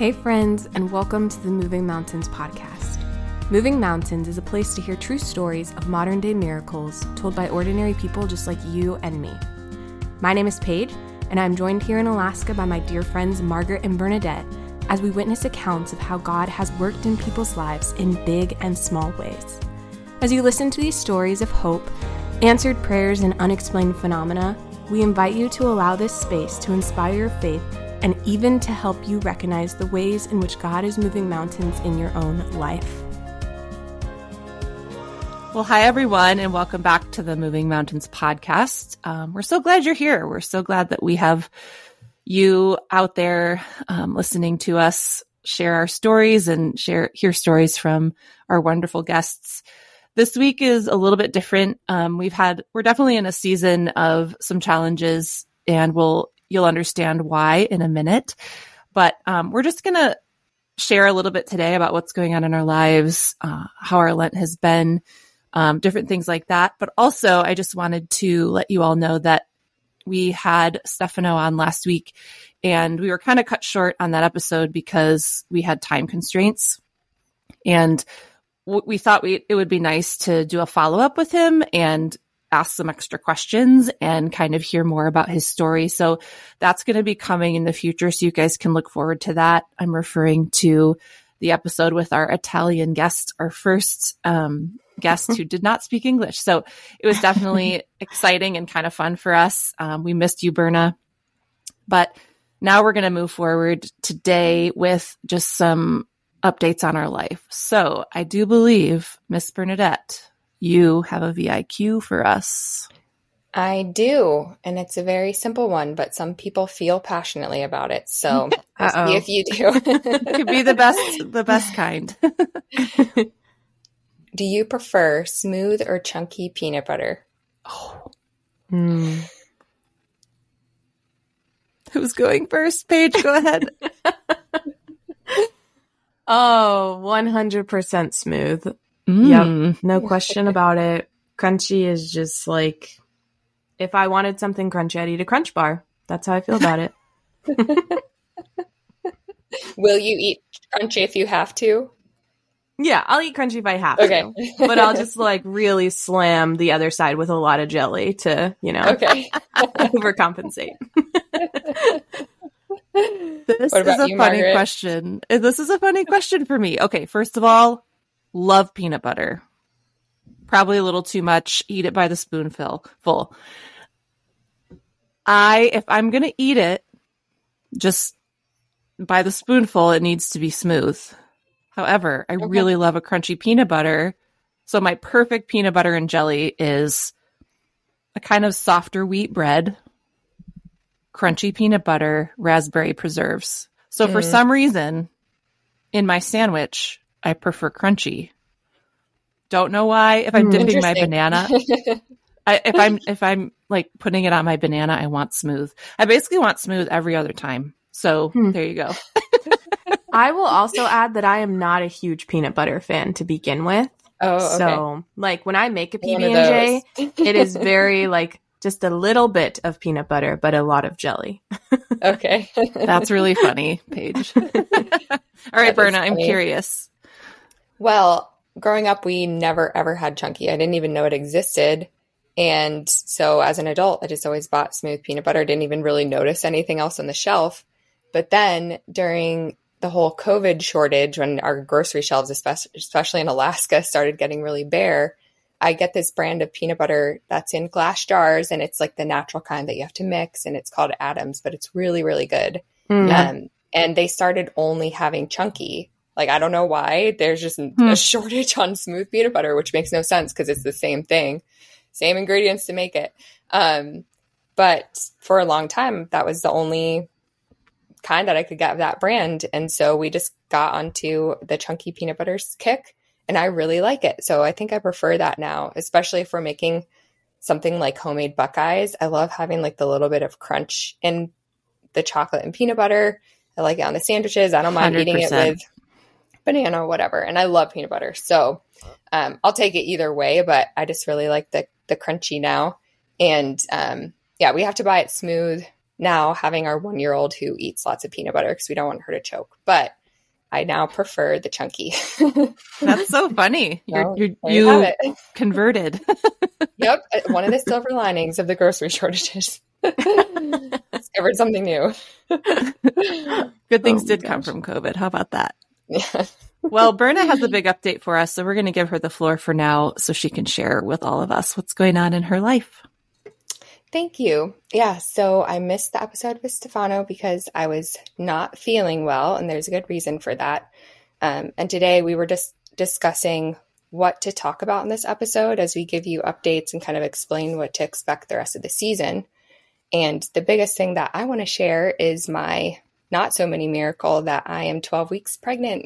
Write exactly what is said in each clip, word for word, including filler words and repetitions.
Hey friends, and welcome to the Moving Mountains podcast. Moving Mountains is a place to hear true stories of modern day miracles told by ordinary people just like you and me. My name is Paige, and I'm joined here in Alaska by my dear friends Margaret and Bernadette as we witness accounts of how God has worked in people's lives in big and small ways. As you listen to these stories of hope, answered prayers, and unexplained phenomena, we invite you to allow this space to inspire your faith and even to help you recognize the ways in which God is moving mountains in your own life. Well, hi, everyone, and welcome back to the Moving Mountains podcast. Um, we're so glad you're here. We're so glad that we have you out there um, listening to us share our stories and share hear stories from our wonderful guests. This week is a little bit different. Um, we've had, we're definitely in a season of some challenges, and we'll, you'll understand why in a minute. But um, we're just going to share a little bit today about what's going on in our lives, uh, how our Lent has been, um, different things like that. But also, I just wanted to let you all know that we had Stefano on last week, and we were kind of cut short on that episode because we had time constraints. And we thought we, it would be nice to do a follow-up with him and ask some extra questions and kind of hear more about his story. So that's going to be coming in the future, so you guys can look forward to that. I'm referring to the episode with our Italian guest, our first um, guest who did not speak English. So it was definitely exciting and kind of fun for us. Um, we missed you, Berna. But now we're going to move forward today with just some updates on our life. So I do believe, Miss Bernadette, you have a V I Q for us. I do, and it's a very simple one, but some people feel passionately about it. So let's see if you do. It could be the best, the best kind. Do you prefer smooth or chunky peanut butter? Oh. Hmm. Who's going first? Paige, go ahead. Oh, one hundred percent smooth. Mm. Yep, no question about it. Crunchy is just like, if I wanted something crunchy, I'd eat a Crunch Bar. That's how I feel about it. Will you eat crunchy if you have to? Yeah, I'll eat crunchy if I have okay. to. But I'll just like really slam the other side with a lot of jelly to, you know, okay. overcompensate. This is a you, funny Margaret? question. This is a funny question for me. Okay, first of all, love peanut butter. Probably a little too much. Eat it by the spoonful. Full. I, if I'm going to eat it, just by the spoonful, it needs to be smooth. However, I okay. really love a crunchy peanut butter. So my perfect peanut butter and jelly is a kind of softer wheat bread, crunchy peanut butter, raspberry preserves. So mm. for some reason, in my sandwich, I prefer crunchy. Don't know why. If I'm dipping my banana, I, if I'm if I'm like putting it on my banana, I want smooth. I basically want smooth every other time. So hmm. there you go. I will also add that I am not a huge peanut butter fan to begin with. Oh, okay. So like when I make a P B and J, it is very like just a little bit of peanut butter, but a lot of jelly. Okay. That's really funny, Paige. All right, Berna, I'm curious. Well, growing up, we never, ever had chunky. I didn't even know it existed. And so as an adult, I just always bought smooth peanut butter. Didn't even really notice anything else on the shelf. But then during the whole COVID shortage, when our grocery shelves, especially in Alaska, started getting really bare, I get this brand of peanut butter that's in glass jars, and it's like the natural kind that you have to mix, and it's called Adams, but it's really, really good. Mm. Um, and they started only having chunky. Like, I don't know why. There's just mm. a shortage on smooth peanut butter, which makes no sense because it's the same thing, same ingredients to make it. Um, but for a long time, that was the only kind that I could get of that brand. And so we just got onto the chunky peanut butter kick. And I really like it. So I think I prefer that now, especially if we're making something like homemade Buckeyes. I love having like the little bit of crunch in the chocolate and peanut butter. I like it on the sandwiches. I don't mind one hundred percent eating it with banana or whatever. And I love peanut butter. So um, I'll take it either way, but I just really like the, the crunchy now. And um, yeah, we have to buy it smooth now having our one-year-old who eats lots of peanut butter because we don't want her to choke. But I now prefer the chunky. That's so funny. So, you're, you're, you converted. Yep. One of the silver linings of the grocery shortages. Discovered something new. Good things oh did gosh. come from COVID. How about that? Yeah. Well, Berna has a big update for us, so we're going to give her the floor for now so she can share with all of us what's going on in her life. Thank you. Yeah, so I missed the episode with Stefano because I was not feeling well, and there's a good reason for that. Um, and today we were just discussing what to talk about in this episode as we give you updates and kind of explain what to expect the rest of the season. And the biggest thing that I want to share is my not so many miracle that I am twelve weeks pregnant.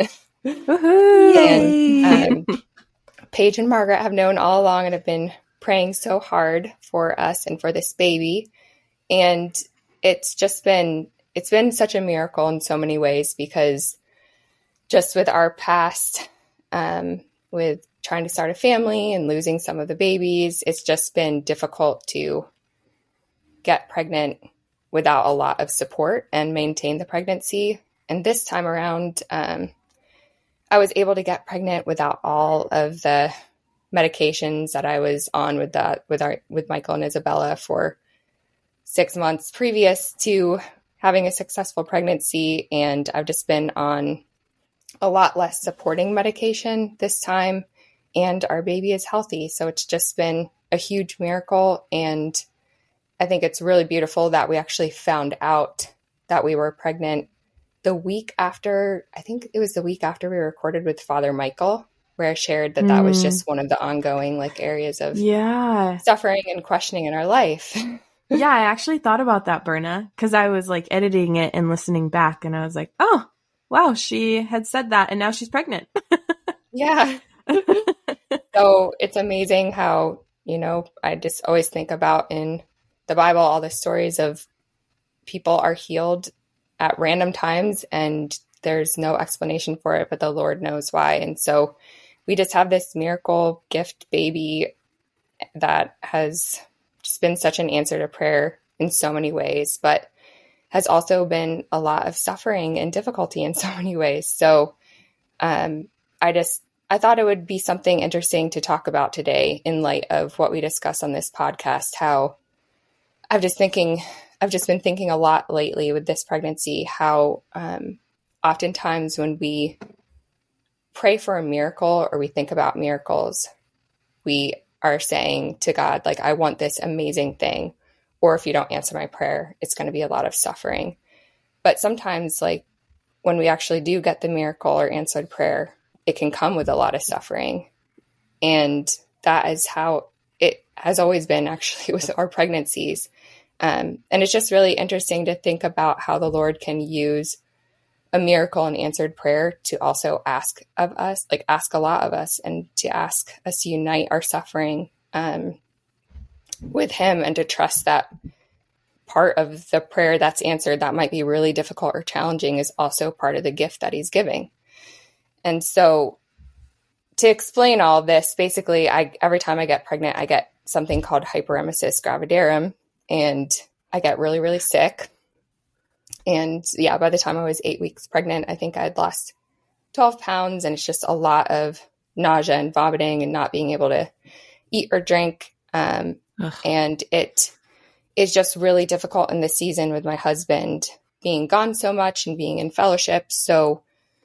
And um, Paige and Margaret have known all along and have been praying so hard for us and for this baby. And it's just been, it's been such a miracle in so many ways, because just with our past, um, with trying to start a family and losing some of the babies, it's just been difficult to get pregnant without a lot of support and maintain the pregnancy. And this time around, um, I was able to get pregnant without all of the medications that I was on with that with our with Michael and Isabella for six months previous to having a successful pregnancy. And I've just been on a lot less supporting medication this time, and our baby is healthy. So it's just been a huge miracle. And I think it's really beautiful that we actually found out that we were pregnant the week after, I think it was the week after we recorded with Father Michael, where I shared that mm. that was just one of the ongoing like areas of yeah. suffering and questioning in our life. Yeah, I actually thought about that, Berna, because I was like editing it and listening back, and I was like, oh, wow, she had said that, and now she's pregnant. Yeah. So it's amazing how, you know, I just always think about in the Bible, all the stories of people are healed at random times and there's no explanation for it, but the Lord knows why. And so we just have this miracle gift baby that has just been such an answer to prayer in so many ways, but has also been a lot of suffering and difficulty in so many ways. So um, I just, I thought it would be something interesting to talk about today in light of what we discuss on this podcast, how I've just thinking, I've just been thinking a lot lately with this pregnancy, how um, oftentimes when we pray for a miracle or we think about miracles, we are saying to God, like, I want this amazing thing. Or if you don't answer my prayer, it's going to be a lot of suffering. But sometimes, like, when we actually do get the miracle or answered prayer, it can come with a lot of suffering. And that is how it has always been actually with our pregnancies. Um, and it's just really interesting to think about how the Lord can use a miracle and answered prayer to also ask of us, like ask a lot of us, and to ask us to unite our suffering um, with Him, and to trust that part of the prayer that's answered that might be really difficult or challenging is also part of the gift that He's giving. And so to explain all this, basically, I every time I get pregnant, I get something called hyperemesis gravidarum, and I get really, really sick. And yeah, by the time I was eight weeks pregnant, I think I had lost twelve pounds, and it's just a lot of nausea and vomiting and not being able to eat or drink. Um, and it is just really difficult in this season with my husband being gone so much and being in fellowship. So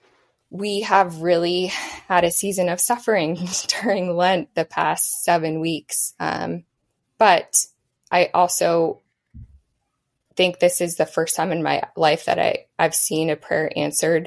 we have really had a season of suffering during Lent the past seven weeks. Um, but I also think this is the first time in my life that I, I've seen a prayer answered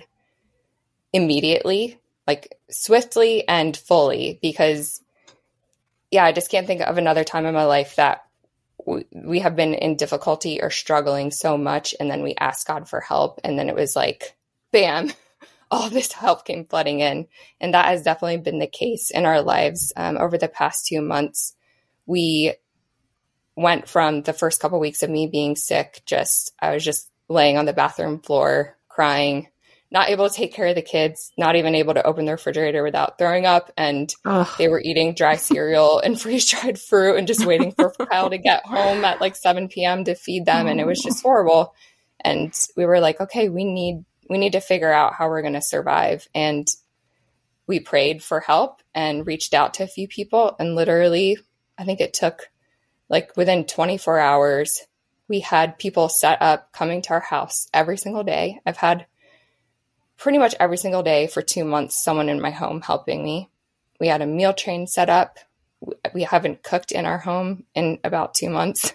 immediately, like swiftly and fully, because yeah, I just can't think of another time in my life that w- we have been in difficulty or struggling so much. And then we asked God for help. And then it was like, bam, all this help came flooding in. And that has definitely been the case in our lives. Um, over the past two months, we went from the first couple of weeks of me being sick, just, I was just laying on the bathroom floor, crying, not able to take care of the kids, not even able to open the refrigerator without throwing up. And Ugh. They were eating dry cereal and freeze-dried fruit and just waiting for Kyle to get home at like seven p.m. to feed them. And it was just horrible. And we were like, okay, we need, we need to figure out how we're going to survive. And we prayed for help and reached out to a few people. And literally, I think it took like within twenty-four hours, we had people set up coming to our house every single day. I've had pretty much every single day for two months, someone in my home helping me. We had a meal train set up. We haven't cooked in our home in about two months.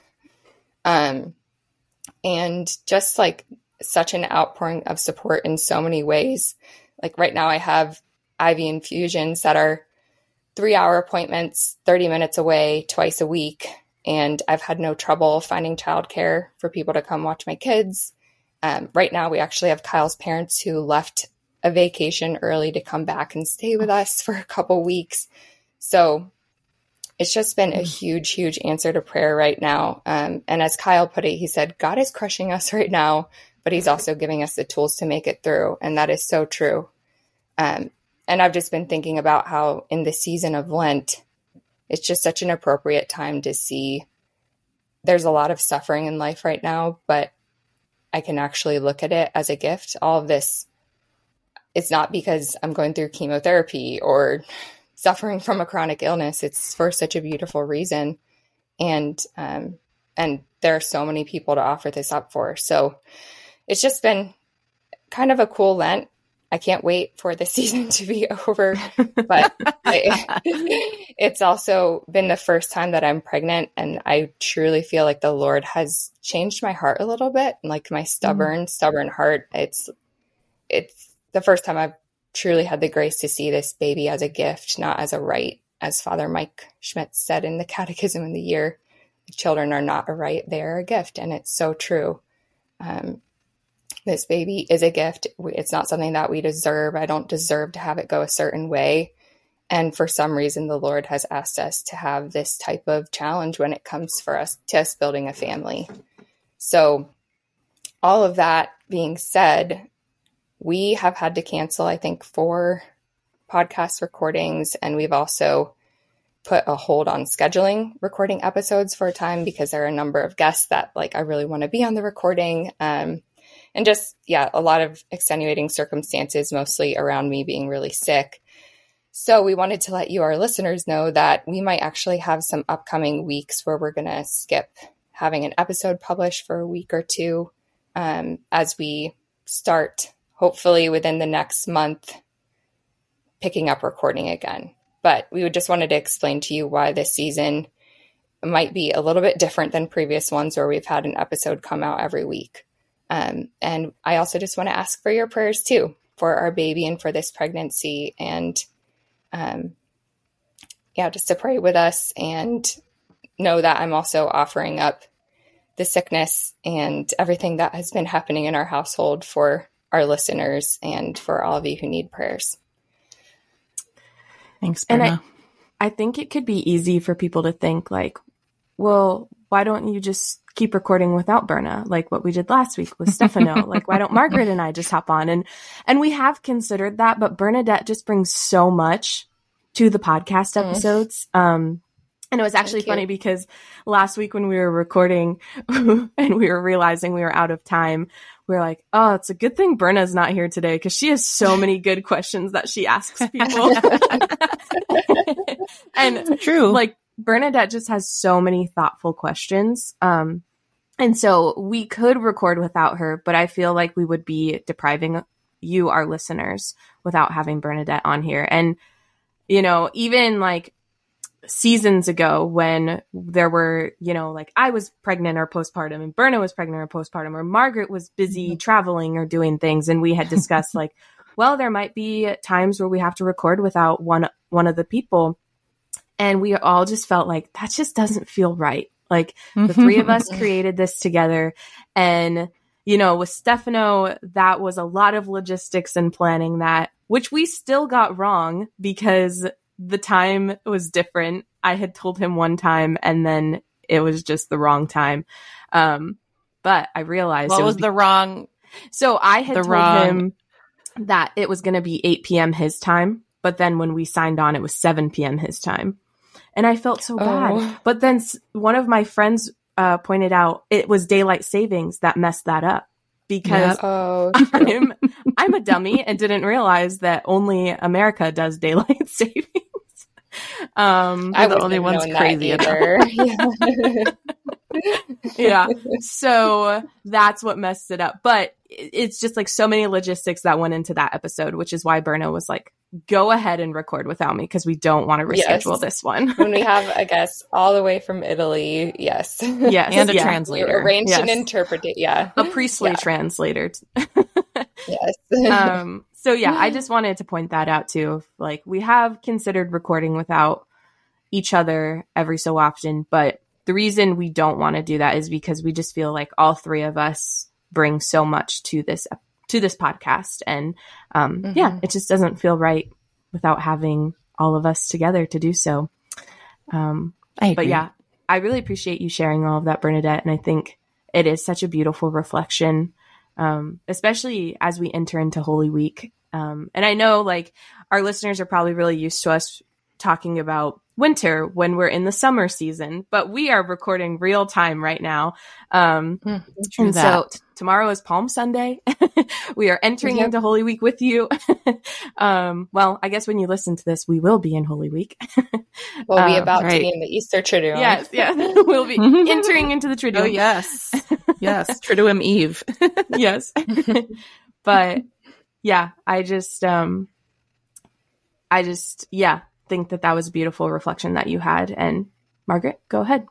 Um, and just like such an outpouring of support in so many ways. Like right now I have I V infusions that are three hour appointments, thirty minutes away twice a week. And I've had no trouble finding childcare for people to come watch my kids. Um, right now, we actually have Kyle's parents who left a vacation early to come back and stay with us for a couple weeks. So it's just been a huge, huge answer to prayer right now. Um, and as Kyle put it, he said, God is crushing us right now, but he's also giving us the tools to make it through. And that is so true. Um, and I've just been thinking about how in the season of Lent, it's just such an appropriate time to see there's a lot of suffering in life right now, but I can actually look at it as a gift. All of this, it's not because I'm going through chemotherapy or suffering from a chronic illness. It's for such a beautiful reason. And, um, and there are so many people to offer this up for. So it's just been kind of a cool Lent. I can't wait for the season to be over, but I, it's also been the first time that I'm pregnant, and I truly feel like the Lord has changed my heart a little bit, like my stubborn, mm. stubborn heart. It's, it's the first time I've truly had the grace to see this baby as a gift, not as a right, as Father Mike Schmitz said in the Catechism of the Year. Children are not a right, they are a gift, and it's so true. Um, This baby is a gift. It's not something that we deserve. I don't deserve to have it go a certain way. And for some reason, the Lord has asked us to have this type of challenge when it comes for us to us building a family. So all of that being said, we have had to cancel, I think, four podcast recordings. And we've also put a hold on scheduling recording episodes for a time because there are a number of guests that like, I really want to be on the recording. Um, And just, yeah, a lot of extenuating circumstances, mostly around me being really sick. So we wanted to let you, our listeners, know that we might actually have some upcoming weeks where we're going to skip having an episode published for a week or two um, as we start, hopefully within the next month, picking up recording again. But we would just wanted to explain to you why this season might be a little bit different than previous ones where we've had an episode come out every week. Um, and I also just want to ask for your prayers too, for our baby and for this pregnancy. And, um, yeah, just to pray with us and know that I'm also offering up the sickness and everything that has been happening in our household for our listeners and for all of you who need prayers. Thanks, Brenna. And I, I think it could be easy for people to think like, well, why don't you just keep recording without Berna, like what we did last week with Stefano? Like, why don't Margaret and I just hop on? And and we have considered that, but Bernadette just brings so much to the podcast episodes. Mm. Um, and it was actually funny because last week when we were recording and we were realizing we were out of time, we were like, oh, it's a good thing Berna's not here today because she has so many good questions that she asks people. And true, like, Bernadette just has so many thoughtful questions. Um, and so we could record without her, but I feel like we would be depriving you, our listeners, without having Bernadette on here. And, you know, even like seasons ago when there were, you know, like I was pregnant or postpartum and Berna was pregnant or postpartum, or Margaret was busy traveling or doing things. And we had discussed like, well, there might be times where we have to record without one, one of the people. And we all just felt like that just doesn't feel right. Like the three of us created this together. And, you know, with Stefano, that was a lot of logistics and planning that, which we still got wrong because the time was different. I had told him one time and then it was just the wrong time. Um, but I realized what it was, was the wrong. So I had the told wrong... him that it was going to be eight p.m. his time. But then when we signed on, it was seven p.m. his time. And I felt so bad. Oh. But then one of my friends uh, pointed out it was daylight savings that messed that up. Because Yep. Oh, I'm, I'm a dummy and didn't realize that only America does daylight savings. Um, I the wouldn't only have ones known crazy that either. yeah. So that's what messed it up. But it's just like so many logistics that went into that episode, which is why Berna was like, go ahead and record without me because we don't want to reschedule Yes. this one. When we have a guest all the way from Italy, yes. Yes. And a yeah. translator. Arrange Yes. and interpret it, yeah. A priestly Yeah. translator. Yes. um, so yeah, I just wanted to point that out too. Like we have considered recording without each other every so often, but the reason we don't want to do that is because we just feel like all three of us bring so much to this to this podcast, and um, Mhm. yeah, it just doesn't feel right without having all of us together to do so. Um, I agree. but yeah, I really appreciate you sharing all of that, Bernadette, and I think it is such a beautiful reflection, um, especially as we enter into Holy Week. Um, and I know like our listeners are probably really used to us talking about winter when we're in the summer season, but we are recording real time right now. Um, Mhm. True and that. so t- tomorrow is Palm Sunday. We are entering Yep. into Holy Week with you. um, well, I guess when you listen to this, we will be in Holy Week. We'll be Um, about right. to be in the Easter Triduum. Yes, yeah. We'll be entering into the Triduum. Oh, yes. Yes. Triduum Eve. Yes. But yeah, I just, um, I just, yeah, think that that was a beautiful reflection that you had. And Margaret, go ahead.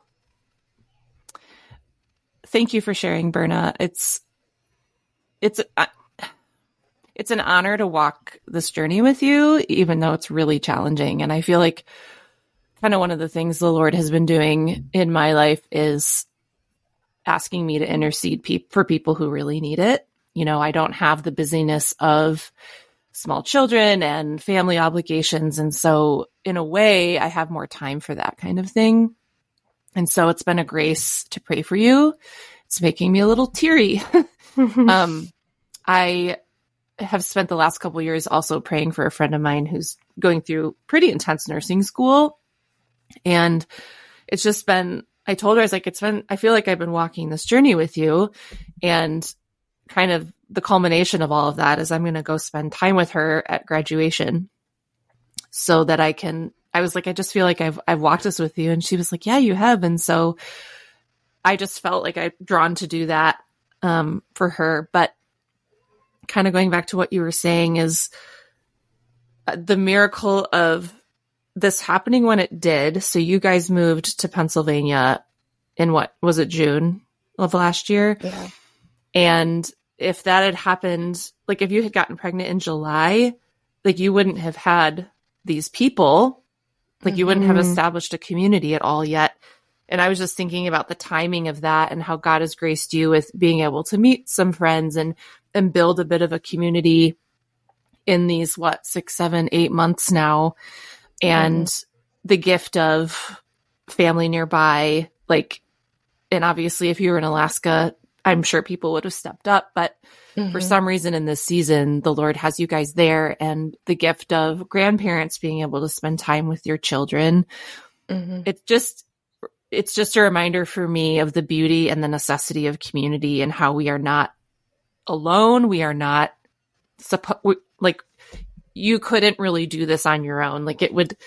Thank you for sharing, Berna. It's, it's, uh, it's an honor to walk this journey with you, even though it's really challenging. And I feel like kind of one of the things the Lord has been doing in my life is asking me to intercede pe- for people who really need it. You know, I don't have the busyness of small children and family obligations. And so in a way, I have more time for that kind of thing. And so it's been a grace to pray for you. It's making me a little teary. um, I have spent the last couple of years also praying for a friend of mine who's going through pretty intense nursing school. And it's just been, I told her, I was like, it's been, I feel like I've been walking this journey with you. And kind of the culmination of all of that is I'm going to go spend time with her at graduation so that I can, I was like, I just feel like I've, I've walked this with you. And she was like, yeah, you have. And so I just felt like I'm drawn to do that, um, for her. But kind of going back to what you were saying is the miracle of this happening when it did. So you guys moved to Pennsylvania in what was it, June of last year? Yeah. And if that had happened, like if you had gotten pregnant in July, like you wouldn't have had these people, like you wouldn't have Mhm. established a community at all yet. And I was just thinking about the timing of that and how God has graced you with being able to meet some friends and, and build a bit of a community in these, what, six, seven, eight months now. And the gift of family nearby, like, and obviously if you were in Alaska, I'm sure people would have stepped up, but Mhm. for some reason in this season, the Lord has you guys there, and the gift of grandparents being able to spend time with your children. Mhm. It's just, it's just a reminder for me of the beauty and the necessity of community and how we are not alone. We are not suppo- like you couldn't really do this on your own. Like it would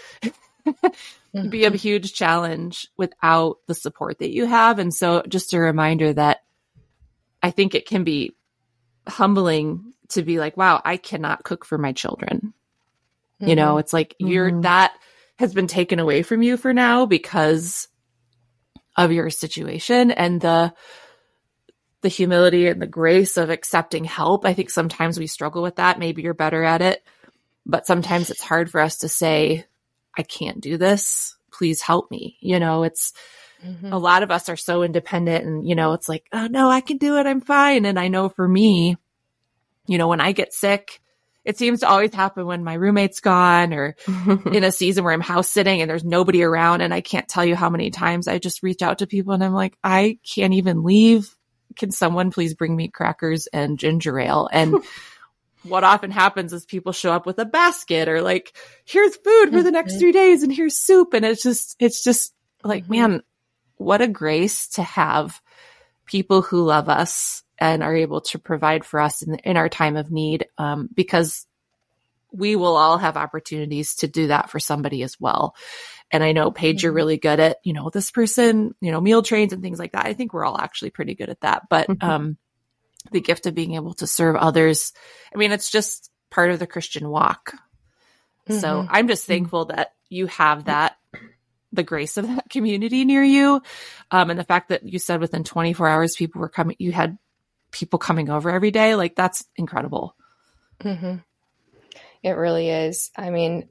be a huge challenge without the support that you have. And so just a reminder that I think it can be humbling to be like, wow, I cannot cook for my children. You know, it's like you're, Mhm. that has been taken away from you for now because of your situation, and the, the humility and the grace of accepting help. I think sometimes we struggle with that. Maybe you're better at it, but sometimes it's hard for us to say, I can't do this. Please help me. You know, it's, Mhm. a lot of us are so independent, and, you know, it's like, oh no, I can do it. I'm fine. And I know for me, you know, when I get sick, it seems to always happen when my roommate's gone or in a season where I'm house sitting and there's nobody around. And I can't tell you how many times I just reach out to people and I'm like, I can't even leave. Can someone please bring me crackers and ginger ale? And what often happens is people show up with a basket or like, here's food for the next three days and here's soup. And it's just, it's just like, mm-hmm. man, what a grace to have people who love us and are able to provide for us in, in our time of need. Um, because we will all have opportunities to do that for somebody as well. And I know, Paige, mm-hmm. you're really good at, you know, this person, you know, meal trains and things like that. I think we're all actually pretty good at that. But mm-hmm. um, the gift of being able to serve others, I mean, it's just part of the Christian walk. Mm-hmm. So I'm just thankful that you have that, the grace of that community near you. Um, and the fact that you said within twenty-four hours, people were coming, you had people coming over every day. Like, that's incredible. Mm-hmm. It really is. I mean,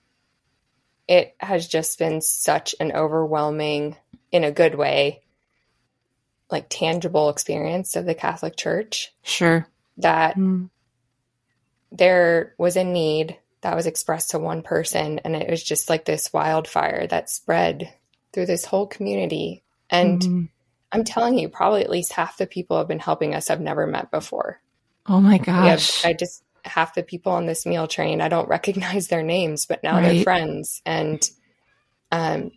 it has just been such an overwhelming, in a good way, like tangible experience of the Catholic Church. Sure. That mm. there was a need that was expressed to one person, and it was just like this wildfire that spread through this whole community. And mm. I'm telling you, probably at least half the people who have been helping us have never met before. Oh my gosh. Have, I just... half the people on this meal train, I don't recognize their names, but now right. they're friends. And um,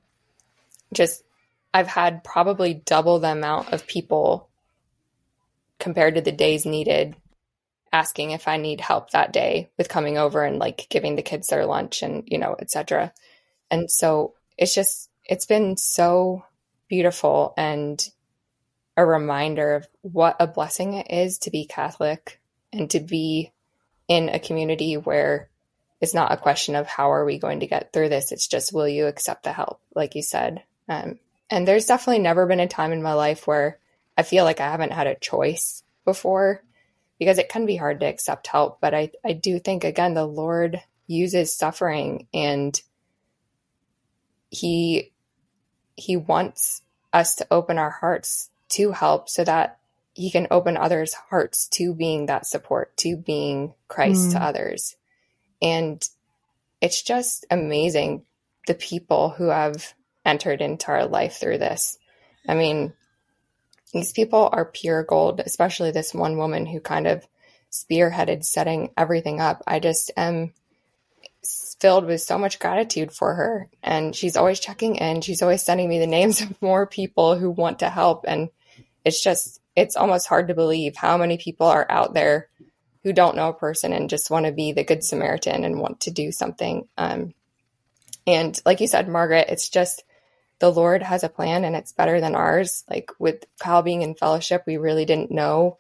just, I've had probably double the amount of people compared to the days needed asking if I need help that day with coming over and like giving the kids their lunch and, you know, et cetera. And so it's just, it's been so beautiful and a reminder of what a blessing it is to be Catholic and to be in a community where it's not a question of how are we going to get through this? It's just, will you accept the help? Like you said. Um, and there's definitely never been a time in my life where I feel like I haven't had a choice before, because it can be hard to accept help. But I, I do think, again, the Lord uses suffering, and he, he wants us to open our hearts to help so that he can open others' hearts to being that support, to being Christ mm. to others. And it's just amazing, the people who have entered into our life through this. I mean, these people are pure gold, especially this one woman who kind of spearheaded setting everything up. I just am filled with so much gratitude for her. And she's always checking in. She's always sending me the names of more people who want to help. And it's just, it's almost hard to believe how many people are out there who don't know a person and just want to be the Good Samaritan and want to do something. Um, and like you said, Margaret, it's just, the Lord has a plan and it's better than ours. Like with Kyle being in fellowship, we really didn't know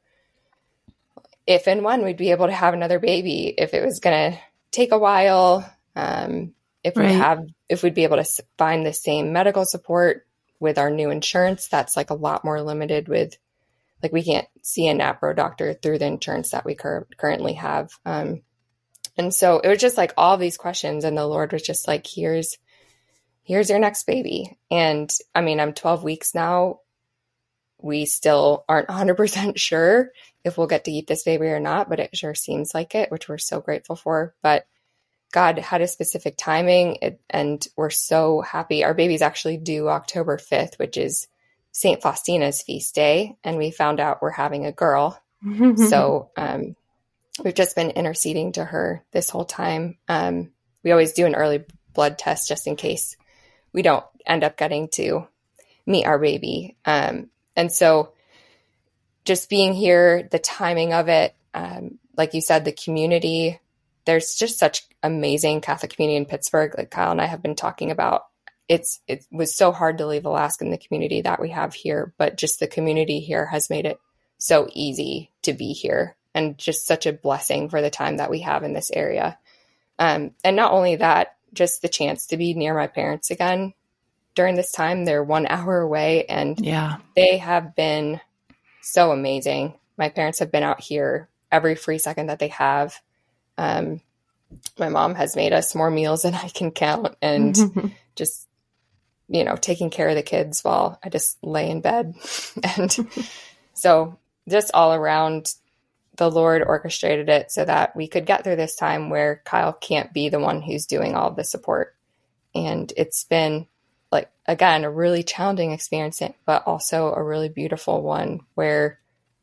if and when we'd be able to have another baby, if it was going to take a while, um, if right. we have, if we'd be able to find the same medical support with our new insurance. That's like a lot more limited with, like, we can't see a NAPRO doctor through the insurance that we cur- currently have. Um, and so it was just like all these questions, and the Lord was just like, here's, here's your next baby. And I mean, I'm twelve weeks now. We still aren't one hundred percent sure if we'll get to keep this baby or not, but it sure seems like it, which we're so grateful for. But God had a specific timing, it, and we're so happy. Our baby's actually due October fifth, which is Saint Faustina's feast day. And we found out we're having a girl. So um, we've just been interceding to her this whole time. Um, we always do an early blood test just in case we don't end up getting to meet our baby. Um, and so just being here, the timing of it, um, like you said, the community, there's just such amazing Catholic community in Pittsburgh. Like Kyle and I have been talking about, it's, it was so hard to leave Alaska in the community that we have here, but just the community here has made it so easy to be here, and just such a blessing for the time that we have in this area. Um, and not only that, just the chance to be near my parents again during this time. They're one hour away, and yeah, they have been so amazing. My parents have been out here every free second that they have. Um, my mom has made us more meals than I can count, and just, you know, taking care of the kids while I just lay in bed. And so just all around, the Lord orchestrated it so that we could get through this time where Kyle can't be the one who's doing all the support. And it's been, like, again, a really challenging experience, but also a really beautiful one where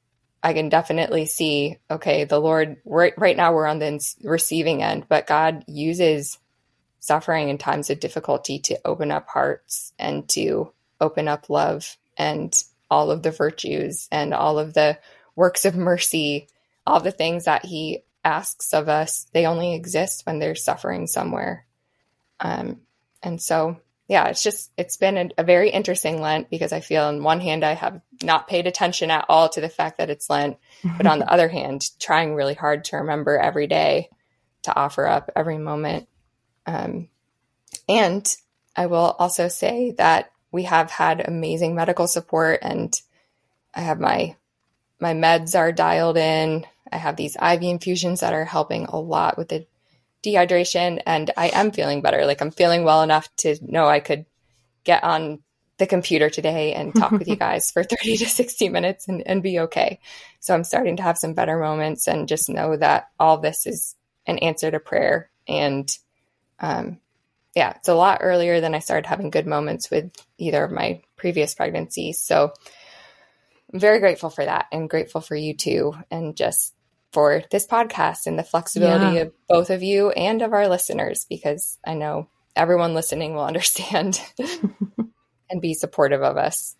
I can definitely see, okay, the Lord, right, right now we're on the receiving end, but God uses suffering and times of difficulty to open up hearts and to open up love and all of the virtues and all of the works of mercy, all the things that he asks of us. They only exist when there's suffering somewhere. Um, and so, yeah, it's just, it's been a, a very interesting Lent, because I feel on one hand, I have not paid attention at all to the fact that it's Lent, but on the other hand, trying really hard to remember every day to offer up every moment. Um, and I will also say that we have had amazing medical support, and I have my, my meds are dialed in. I have these I V infusions that are helping a lot with the dehydration, and I am feeling better. Like, I'm feeling well enough to know I could get on the computer today and talk with you guys for thirty to sixty minutes and, and be okay. So I'm starting to have some better moments, and just know that all this is an answer to prayer. And um, yeah, it's a lot earlier than I started having good moments with either of my previous pregnancies. So I'm very grateful for that, and grateful for you too. And just for this podcast and the flexibility yeah. of both of you and of our listeners, because I know everyone listening will understand and be supportive of us.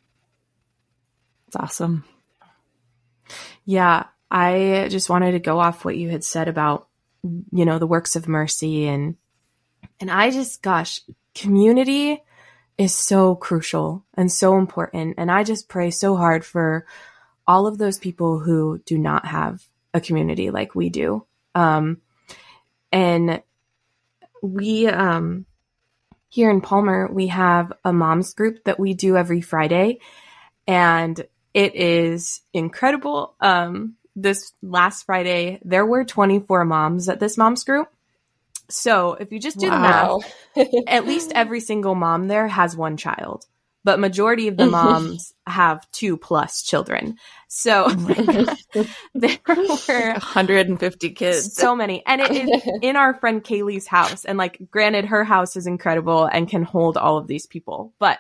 It's awesome. Yeah. I just wanted to go off what you had said about, you know, the works of mercy, and, and I just, gosh, community is so crucial and so important. And I just pray so hard for all of those people who do not have a community like we do. Um, and we, um, here in Palmer, we have a moms group that we do every Friday, and it is incredible. Um, this last Friday, there were twenty-four moms at this moms group. So if you just do wow. the math, at least every single mom there has one child, but majority of the moms have two plus children. So oh there were one hundred fifty kids. So many. And it is in our friend Kaylee's house. And like, granted, her house is incredible and can hold all of these people, but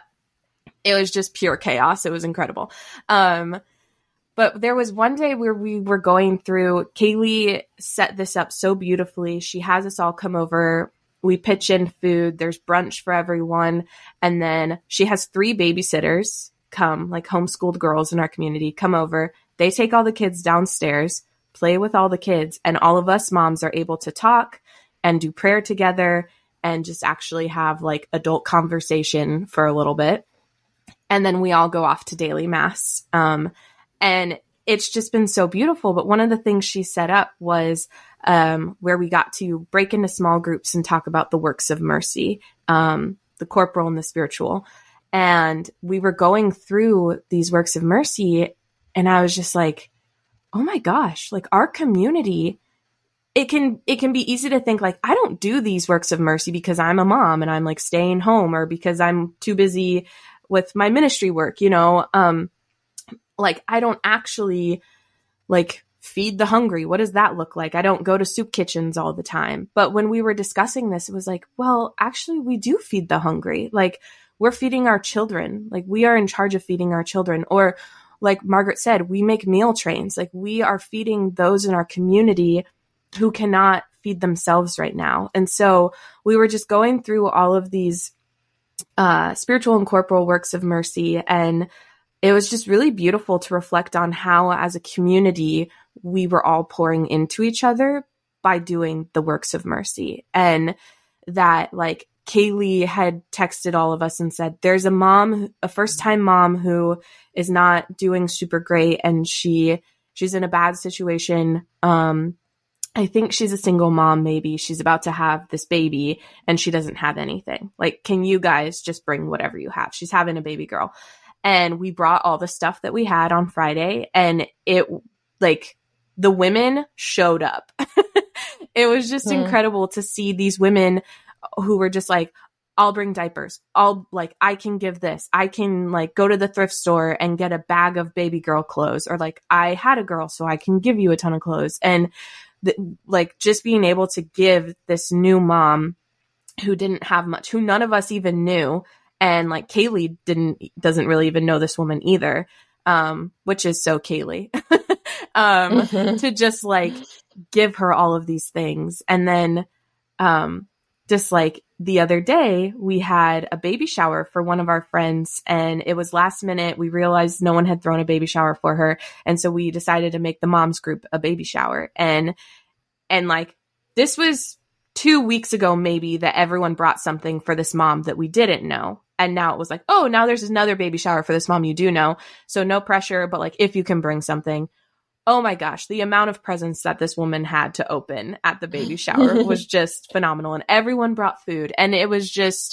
it was just pure chaos. It was incredible. Um, But there was one day where we were going through, Kaylee set this up so beautifully. She has us all come over. We pitch in food. There's brunch for everyone. And then she has three babysitters come, like homeschooled girls in our community, come over. They take all the kids downstairs, play with all the kids. And all of us moms are able to talk and do prayer together and just actually have like adult conversation for a little bit. And then we all go off to daily mass. Um, And it's just been so beautiful. But one of the things she set up was um, where we got to break into small groups and talk about the works of mercy, um, the corporal and the spiritual. And we were going through these works of mercy. And I was just like, oh my gosh, like our community, it can, it can be easy to think like, I don't do these works of mercy because I'm a mom and I'm like staying home, or because I'm too busy with my ministry work, you know, um, like, I don't actually like feed the hungry. What does that look like? I don't go to soup kitchens all the time. But when we were discussing this, it was like, well, actually we do feed the hungry. Like, we're feeding our children. Like, we are in charge of feeding our children. Or like Margaret said, we make meal trains. Like, we are feeding those in our community who cannot feed themselves right now. And so we were just going through all of these uh, spiritual and corporal works of mercy, and it was just really beautiful to reflect on how, as a community, we were all pouring into each other by doing the works of mercy. And that, like, Kaylee had texted all of us and said, there's a mom, a first-time mom who is not doing super great, and she she's in a bad situation. Um, I think she's a single mom, maybe. She's about to have this baby, and she doesn't have anything. Like, can you guys just bring whatever you have? She's having a baby girl. And we brought all the stuff that we had on Friday, and it, like, the women showed up. It was just mm. incredible to see these women who were just like, I'll bring diapers. I'll, like, I can give this. I can, like, go to the thrift store and get a bag of baby girl clothes. Or, like, I had a girl, so I can give you a ton of clothes. And, the, like, just being able to give this new mom who didn't have much, who none of us even knew, and like Kaylee didn't, doesn't really even know this woman either, um, which is so Kaylee. um, Mhm. to just like give her all of these things. And then, um, just like the other day, we had a baby shower for one of our friends, and it was last minute. We realized no one had thrown a baby shower for her. And so we decided to make the moms group a baby shower. And, and like, this was two weeks ago, maybe, that everyone brought something for this mom that we didn't know. And now it was like, oh, now there's another baby shower for this mom you do know. So no pressure, but like, if you can bring something. Oh my gosh, the amount of presents that this woman had to open at the baby shower was just phenomenal. And everyone brought food. And it was just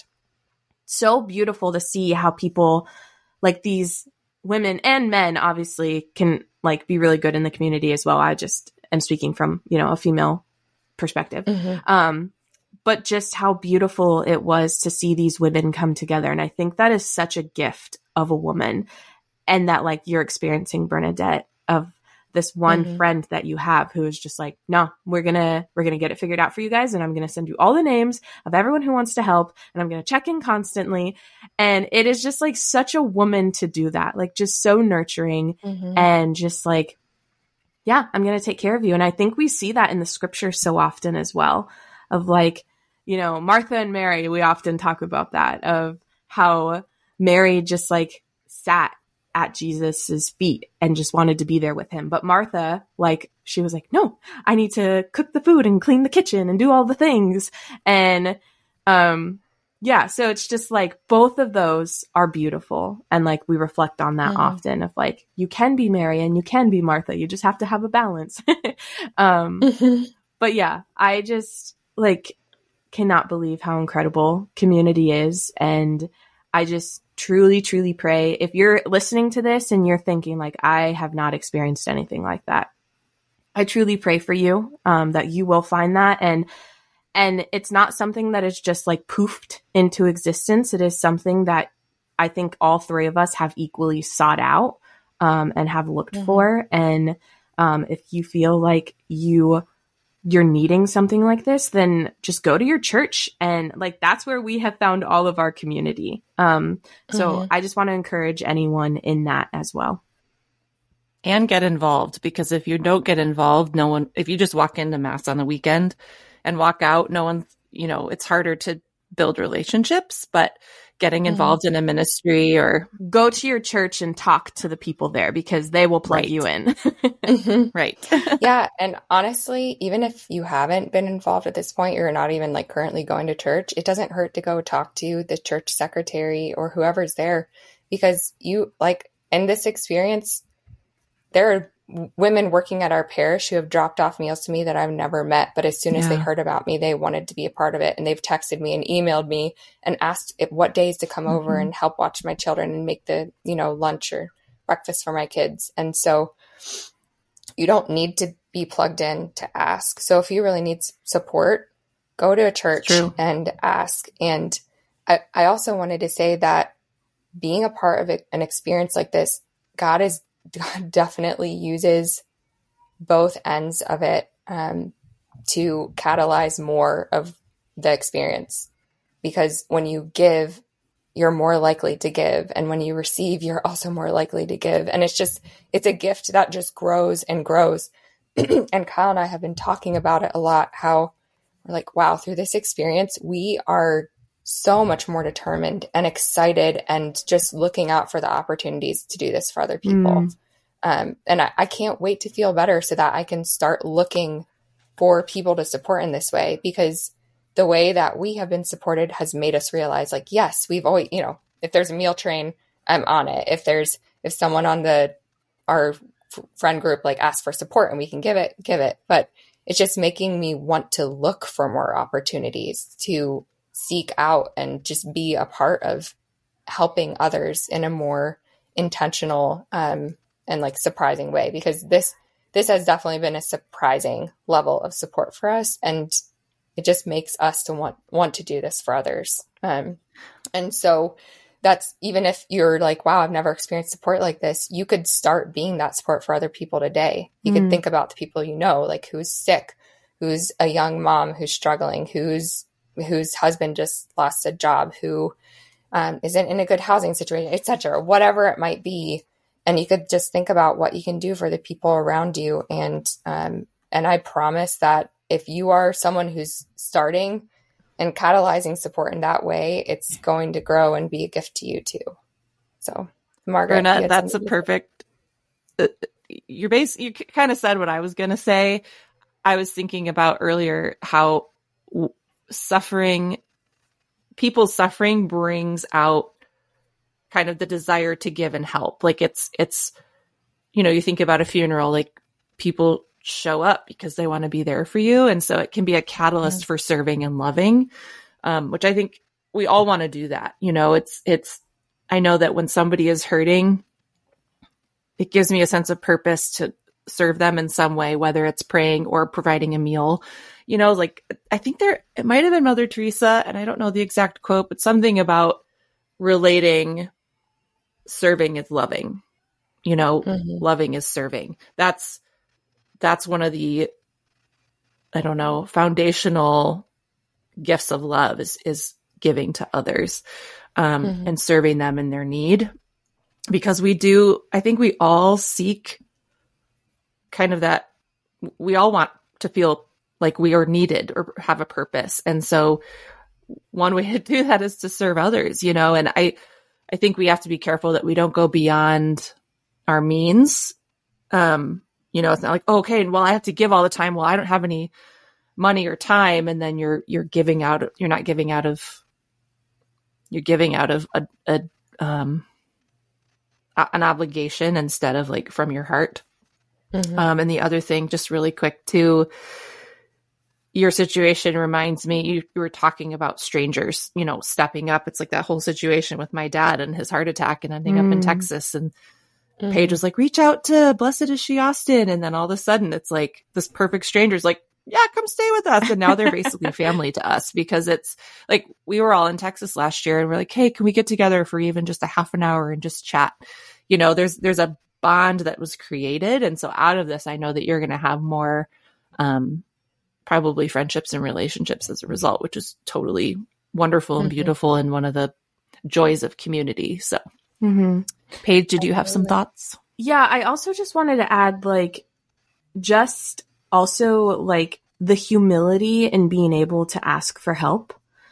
so beautiful to see how people, like these women and men, obviously can like be really good in the community as well. I just am speaking from, you know, a female perspective. Mhm. Um, but just how beautiful it was to see these women come together. And I think that is such a gift of a woman. And that like you're experiencing, Bernadette, of this one Mhm. friend that you have who is just like, no, we're going to, we're going to get it figured out for you guys. And I'm going to send you all the names of everyone who wants to help. And I'm going to check in constantly. And it is just like such a woman to do that. Like just so nurturing Mhm. and just like, yeah, I'm going to take care of you. And I think we see that in the scripture so often as well, of like, you know, Martha and Mary, we often talk about that, of how Mary just like sat at Jesus's feet and just wanted to be there with him. But Martha, like, she was like, no, I need to cook the food and clean the kitchen and do all the things. And, um, yeah, so it's just like both of those are beautiful. And like, we reflect on that Mhm. often of like, you can be Mary and you can be Martha. You just have to have a balance. um, Mhm. but yeah, I just like cannot believe how incredible community is. And I just truly, truly pray, if you're listening to this and you're thinking like, I have not experienced anything like that, I truly pray for you, um, that you will find that. And, and it's not something that is just like poofed into existence. It is something that I think all three of us have equally sought out, um, and have looked Mhm. for. And, um, if you feel like you you're needing something like this, then just go to your church. And like, that's where we have found all of our community. Um, so Mhm. I just want to encourage anyone in that as well. And get involved, because if you don't get involved, no one, if you just walk into mass on the weekend and walk out, no one, you know, it's harder to build relationships, but getting involved in a ministry or Go to your church and talk to the people there because they will plug Right. you in. Mhm. right. Yeah. And honestly, even if you haven't been involved at this point, you're not even like currently going to church, it doesn't hurt to go talk to the church secretary or whoever's there, because you like in this experience, there are women working at our parish who have dropped off meals to me that I've never met. But as soon as they Yeah. heard about me, they wanted to be a part of it. And they've texted me and emailed me and asked if, what days to come over Mhm. and help watch my children and make the, you know, lunch or breakfast for my kids. And so you don't need to be plugged in to ask. So if you really need s- support, go to a church True. and ask. And I, I also wanted to say that being a part of it, an experience like this, God is God definitely uses both ends of it um, to catalyze more of the experience. Because when you give, you're more likely to give. And when you receive, you're also more likely to give. And it's just, it's a gift that just grows and grows. And Kyle and I have been talking about it a lot, how we're like, wow, through this experience, we are so much more determined and excited and just looking out for the opportunities to do this for other people. Mm. Um, and I, I can't wait to feel better so that I can start looking for people to support in this way, because the way that we have been supported has made us realize like, yes, we've always, you know, if there's a meal train, I'm on it. If there's, if someone on the, our f- friend group like asks for support and we can give it, give it. But it's just making me want to look for more opportunities to seek out and just be a part of helping others in a more intentional, um, and like surprising way, because this, this has definitely been a surprising level of support for us. And it just makes us to want, want to do this for others. Um, and so that's, even if you're like, wow, I've never experienced support like this, you could start being that support for other people today. You Mm. could think about the people, you know, like who's sick, who's a young mom, who's struggling, who's, whose husband just lost a job, who um, isn't in a good housing situation, et cetera, whatever it might be. and you could just think about what you can do for the people around you. And, um, and I promise that if you are someone who's starting and catalyzing support in that way, it's going to grow and be a gift to you too. So, Margaret, Brenna, that's a perfect, uh, you're base, you kind of said what I was going to say. I was thinking about earlier how w- suffering, people's suffering brings out kind of the desire to give and help. Like it's, it's, you know, you think about a funeral, like people show up because they want to be there for you. And so it can be a catalyst mm-hmm. for serving and loving, um, which I think we all want to do that. You know, it's, it's, I know that when somebody is hurting, it gives me a sense of purpose to serve them in some way, whether it's praying or providing a meal. You know, like I think there, it might have been Mother Teresa, and I don't know the exact quote, but something about relating serving is loving, you know, mm-hmm. loving is serving. That's, that's one of the, I don't know, foundational gifts of love is, is giving to others, um, mm-hmm. and serving them in their need. Because we do, I think we all seek kind of that, we all want to feel like we are needed or have a purpose. And so one way to do that is to serve others, you know, and I, I think we have to be careful that we don't go beyond our means. Um, you know, it's not like, oh, okay, well, I have to give all the time. Well, I don't have any money or time. And then you're, you're giving out, you're not giving out of, you're giving out of a, a um, an obligation instead of like from your heart. Mm-hmm. Um, and the other thing, just really quick too, your situation reminds me, you, you were talking about strangers, you know, stepping up. It's like that whole situation with my dad and his heart attack and ending mm. up in Texas. And mm. Paige was like, reach out to Blessed Is She Austin. And then all of a sudden it's like this perfect stranger's like, yeah, come stay with us. And now they're basically family to us because it's like, we were all in Texas last year and we're like, hey, can we get together for even just a half an hour and just chat? You know, there's, there's a bond that was created. And so out of this, I know that you're going to have more, um, probably friendships and relationships as a result, which is totally wonderful and beautiful mm-hmm. and one of the joys of community. So, mm-hmm. Paige, did you have some thoughts? Yeah, I also just wanted to add, like, just also like the humility in being able to ask for help.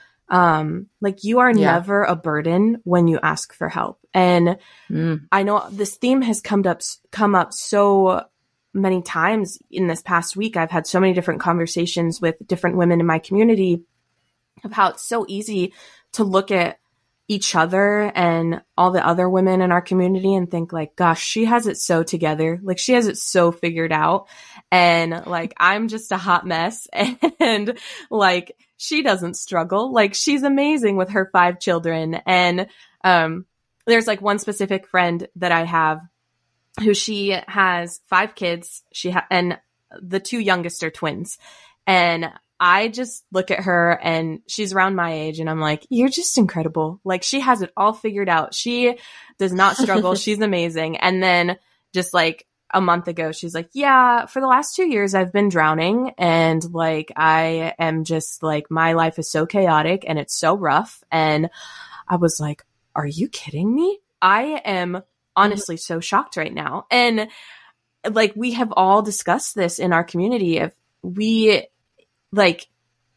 Um, like you are yeah. never a burden when you ask for help. And mm. I know this theme has come up, come up so many times in this past week. I've had so many different conversations with different women in my community of how it's so easy to look at each other and all the other women in our community and think like, gosh, she has it so together. Like she has it so figured out. And like, I'm just a hot mess. And like, she doesn't struggle. Like she's amazing with her five children. And, um, there's like one specific friend that I have who she has five kids. She ha- and the two youngest are twins. And I just look at her and she's around my age and I'm like, you're just incredible. Like she has it all figured out. She does not struggle. She's amazing. And then just like a month ago, she's like, yeah, for the last two years, I've been drowning. And like, I am just like, my life is so chaotic and it's so rough. And I was like, are you kidding me? I am honestly so shocked right now. And like, we have all discussed this in our community. If we like,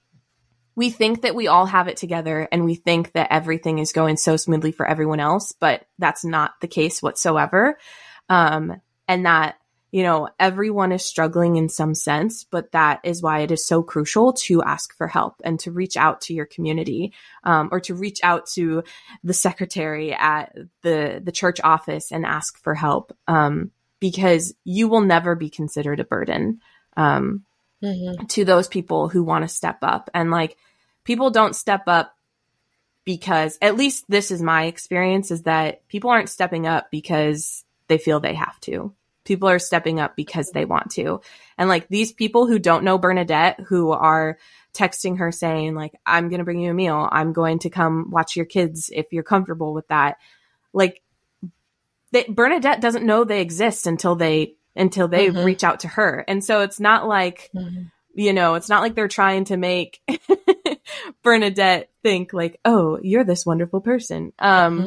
we think that we all have it together and we think that everything is going so smoothly for everyone else, but that's not the case whatsoever. Um, and that, you know, everyone is struggling in some sense, but that is why it is so crucial to ask for help and to reach out to your community, um, or to reach out to the secretary at the, the church office and ask for help, um, because you will never be considered a burden, um, mm-hmm. to those people who want to step up. And like, people don't step up because, at least this is my experience, is that people aren't stepping up because they feel they have to. People are stepping up because they want to. And like these people who don't know Bernadette, who are texting her saying like, I'm going to bring you a meal. I'm going to come watch your kids if you're comfortable with that. Like they, Bernadette doesn't know they exist until they, until they mm-hmm. reach out to her. And so it's not like, mm-hmm. you know, it's not like they're trying to make Bernadette think like, oh, you're this wonderful person. Um, mm-hmm.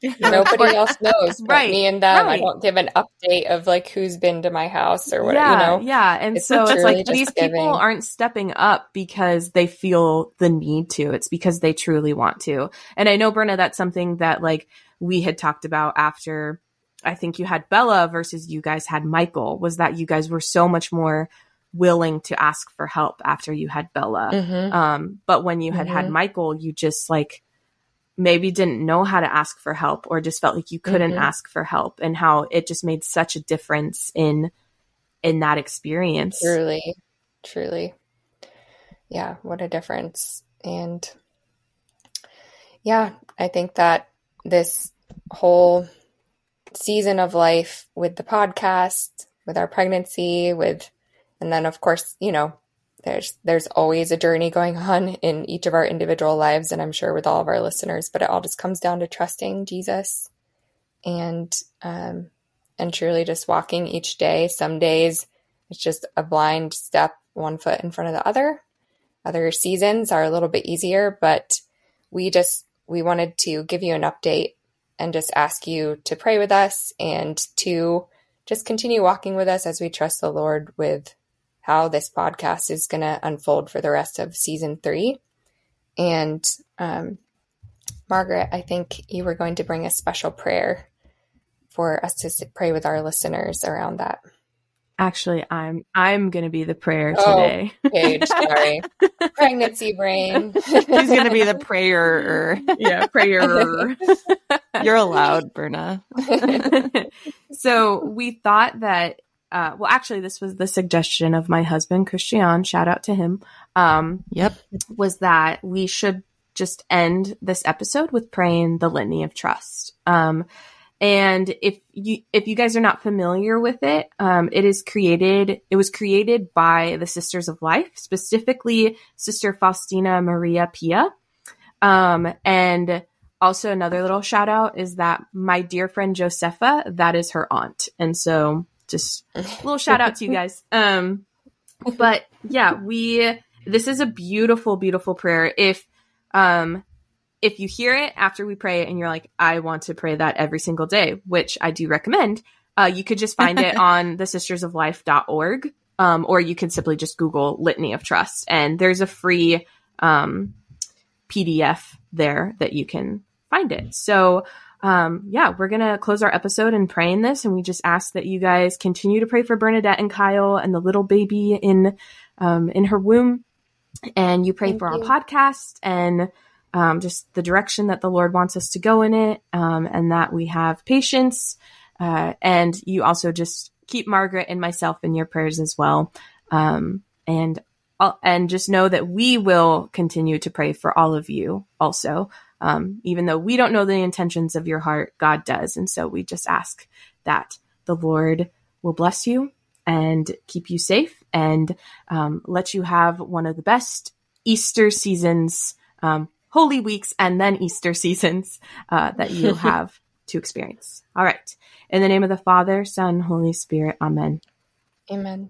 Nobody else knows but Right, me and them. I right. don't give an update of like who's been to my house or what, Yeah, you know. yeah. And It's so it's truly like just these giving. people aren't stepping up because they feel the need to. It's because they truly want to. And I know, Brenna, that's something that like we had talked about after I think you had Bella versus you guys had Michael, was that you guys were so much more willing to ask for help after you had Bella. Mhm. Um, but when you had had Mhm. Michael, you just like maybe didn't know how to ask for help or just felt like you couldn't Mhm. ask for help, and how it just made such a difference in in that experience. Truly, truly. Yeah, what a difference. And yeah, I think that this whole season of life with the podcast, with our pregnancy, with, and then of course, you know, there's there's always a journey going on in each of our individual lives, and I'm sure with all of our listeners, but it all just comes down to trusting Jesus and um and truly just walking each day. Some days it's just a blind step, one foot in front of the other. Other seasons are a little bit easier, but we just we wanted to give you an update and just ask you to pray with us and to just continue walking with us as we trust the Lord with how this podcast is going to unfold for the rest of season three. And um, Margaret, I think you were going to bring a special prayer for us to sit, pray with our listeners around that. Actually, I'm I'm gonna be the prayer Oh, today. Paige, sorry. Pregnancy brain. She's going to be the prayer. Yeah, prayer. You're allowed, Berna. So we thought that, uh, well, actually, this was the suggestion of my husband, Christian, shout out to him, um, Yep. was that we should just end this episode with praying the Litany of Trust. Um, and if you, if you guys are not familiar with it, um, it is created, it was created by the Sisters of Life, specifically Sister Faustina Maria Pia. Um, and also another little shout out is that my dear friend Josefa, that is her aunt. And so just a little shout out to you guys. Um, but yeah, we, this is a beautiful, beautiful prayer. If, um, if you hear it after we pray and you're like, I want to pray that every single day, which I do recommend, uh, you could just find it on the sisters of life dot org. Um, or you can simply just Google Litany of Trust, and there's a free, um, P D F there that you can find it. So, um, yeah, we're going to close our episode in praying this. And we just ask that you guys continue to pray for Bernadette and Kyle and the little baby in, um, in her womb. And you pray Thank for you. our podcast and, um, just the direction that the Lord wants us to go in it. Um, and that we have patience. Uh, and you also just keep Margaret and myself in your prayers as well. Um, and And just know that we will continue to pray for all of you also. Um, even though we don't know the intentions of your heart, God does. And so we just ask that the Lord will bless you and keep you safe and um, let you have one of the best Easter seasons, um, Holy Weeks, and then Easter seasons uh, that you have to experience. All right. In the name of the Father, Son, Holy Spirit. Amen. Amen.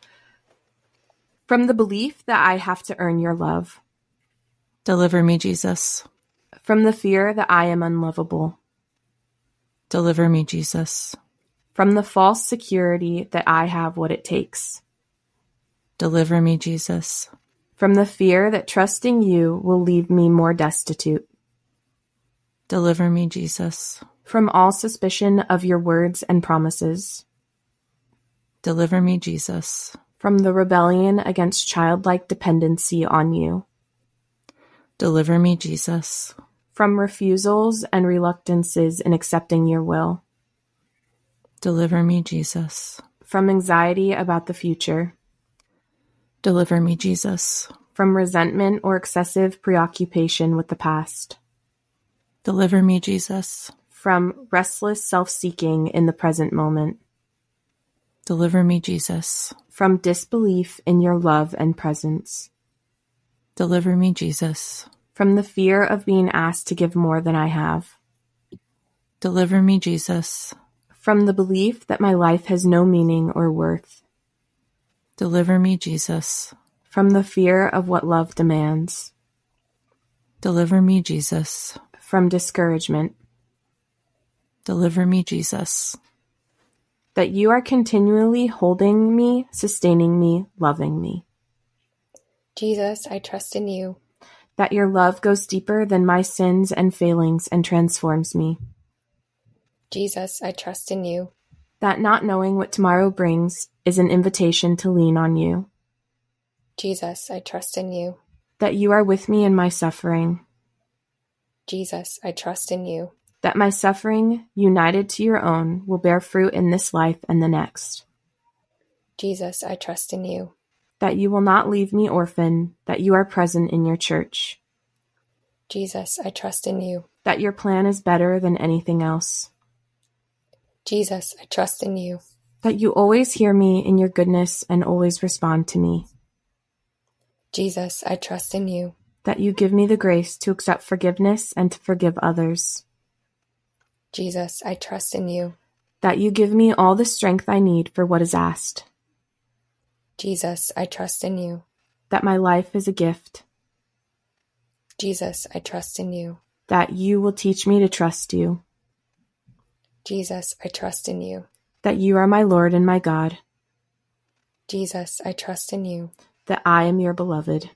From the belief that I have to earn your love. Deliver me, Jesus. From the fear that I am unlovable. Deliver me, Jesus. From the false security that I have what it takes. Deliver me, Jesus. From the fear that trusting you will leave me more destitute. Deliver me, Jesus. From all suspicion of your words and promises. Deliver me, Jesus. From the rebellion against childlike dependency on you. Deliver me, Jesus. From refusals and reluctances in accepting your will. Deliver me, Jesus. From anxiety about the future. Deliver me, Jesus. From resentment or excessive preoccupation with the past. Deliver me, Jesus. From restless self-seeking in the present moment. Deliver me, Jesus. From disbelief in your love and presence. Deliver me, Jesus. From the fear of being asked to give more than I have. Deliver me, Jesus. From the belief that my life has no meaning or worth. Deliver me, Jesus. From the fear of what love demands. Deliver me, Jesus. From discouragement. Deliver me, Jesus. That you are continually holding me, sustaining me, loving me. Jesus, I trust in you. That your love goes deeper than my sins and failings and transforms me. Jesus, I trust in you. That not knowing what tomorrow brings is an invitation to lean on you. Jesus, I trust in you. That you are with me in my suffering. Jesus, I trust in you. That my suffering, united to your own, will bear fruit in this life and the next. Jesus, I trust in you. That you will not leave me orphan, that you are present in your church. Jesus, I trust in you. That your plan is better than anything else. Jesus, I trust in you. That you always hear me in your goodness and always respond to me. Jesus, I trust in you. That you give me the grace to accept forgiveness and to forgive others. Jesus, I trust in you. That you give me all the strength I need for what is asked. Jesus, I trust in you. That my life is a gift. Jesus, I trust in you. That you will teach me to trust you. Jesus, I trust in you. That you are my Lord and my God. Jesus, I trust in you. That I am your beloved.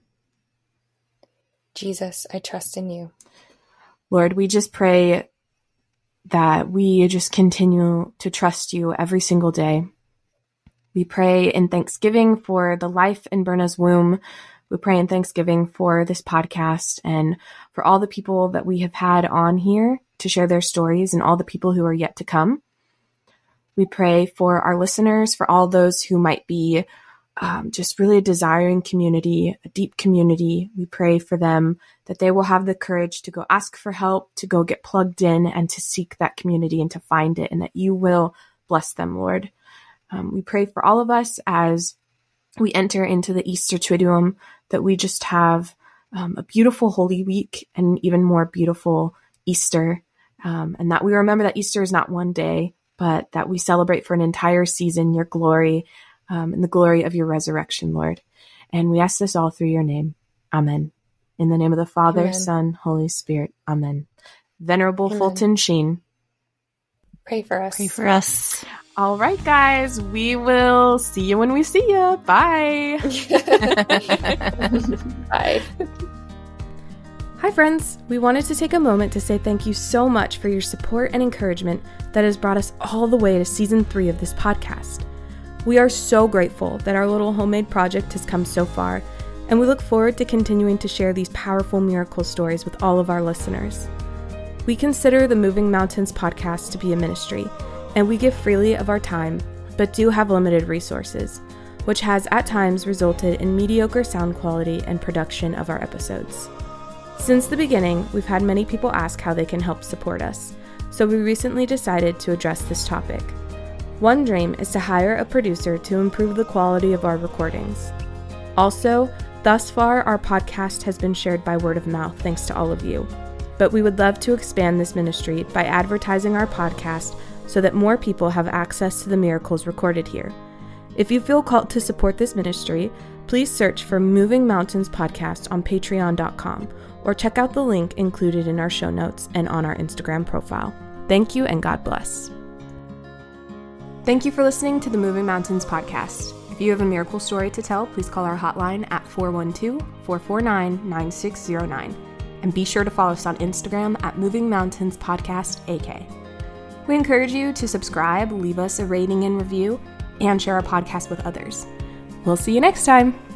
Jesus, I trust in you. Lord, we just pray that we just continue to trust you every single day. We pray in thanksgiving for the life in Berna's womb. We pray in thanksgiving for this podcast and for all the people that we have had on here to share their stories and all the people who are yet to come. We pray for our listeners, for all those who might be um, just really desiring community, a deep community. We pray for them that they will have the courage to go ask for help, to go get plugged in and to seek that community and to find it, and that you will bless them, Lord. Um, we pray for all of us as we enter into the Easter Triduum, that we just have um, a beautiful Holy Week and even more beautiful Easter, um, and that we remember that Easter is not one day, but that we celebrate for an entire season your glory um, and the glory of your resurrection, Lord. And we ask this all through your name. Amen. In the name of the Father, Amen. Son, Holy Spirit. Amen. Venerable Amen. Fulton Sheen. Pray for us. Pray for us. All right, guys, we will see you when we see you. Bye. Bye. Hi, friends. We wanted to take a moment to say thank you so much for your support and encouragement that has brought us all the way to season three of this podcast. We are so grateful that our little homemade project has come so far, and we look forward to continuing to share these powerful miracle stories with all of our listeners. We consider the Moving Mountains podcast to be a ministry, and we give freely of our time, but do have limited resources, which has at times resulted in mediocre sound quality and production of our episodes. Since the beginning, we've had many people ask how they can help support us, so we recently decided to address this topic. One dream is to hire a producer to improve the quality of our recordings. Also, thus far, our podcast has been shared by word of mouth thanks to all of you, but we would love to expand this ministry by advertising our podcast so that more people have access to the miracles recorded here. If you feel called to support this ministry, please search for Moving Mountains Podcast on patreon dot com or check out the link included in our show notes and on our Instagram profile. Thank you and God bless. Thank you for listening to the Moving Mountains Podcast. If you have a miracle story to tell, please call our hotline at four one two, four four nine, nine six zero nine. And be sure to follow us on Instagram at Moving Mountains Podcast A K. We encourage you to subscribe, leave us a rating and review, and share our podcast with others. We'll see you next time.